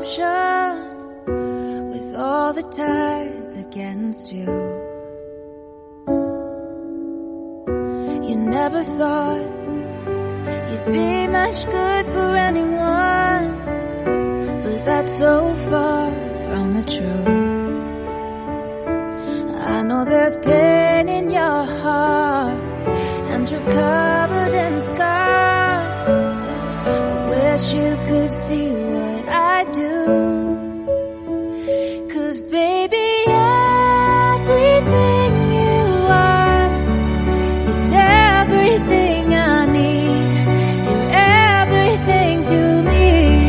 ocean with all the tides against you. You never thought you'd be much good for anyone, but that's so far from the truth. I know there's pain in your heart and you're covered in scars. I wish you could see what I do. 'Cause baby, everything you are is everything I need. You're everything to me.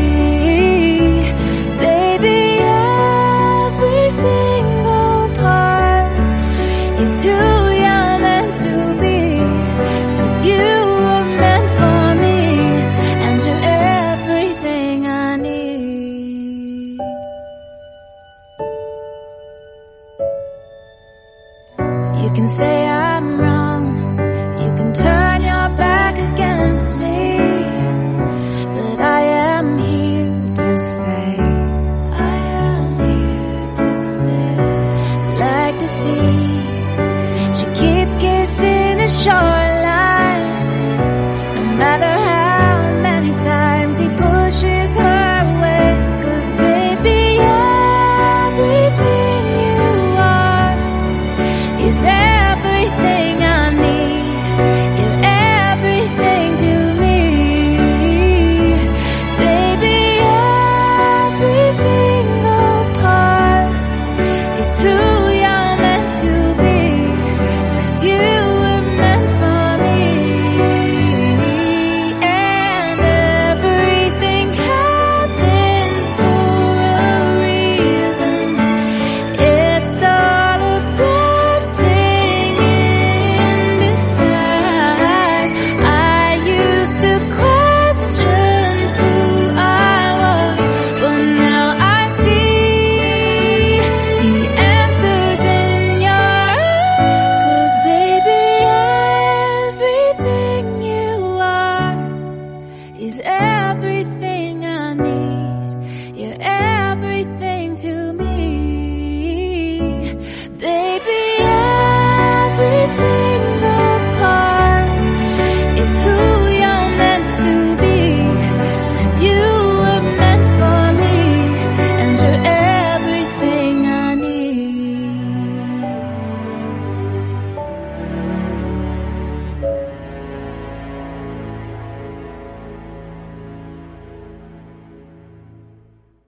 Baby, every single part is who you're meant to be. 'Cause you were meant for me, and you're everything I need. You can say I'm wrong, you can turn your back against me, but I am here to stay. I am here to stay. Like the sea, she keeps kissing the shoreline, no matter how many times he pushes her away. 'Cause baby, everything you are is everything I need. You're everything to me. Baby, every single part is who you're meant to be. 'Cause you were meant for me. And everything happens for a reason. It's all a blessing in disguise. I used to question who I was, but now I see the answers in your eyes. 'Cause baby, everything you are is everything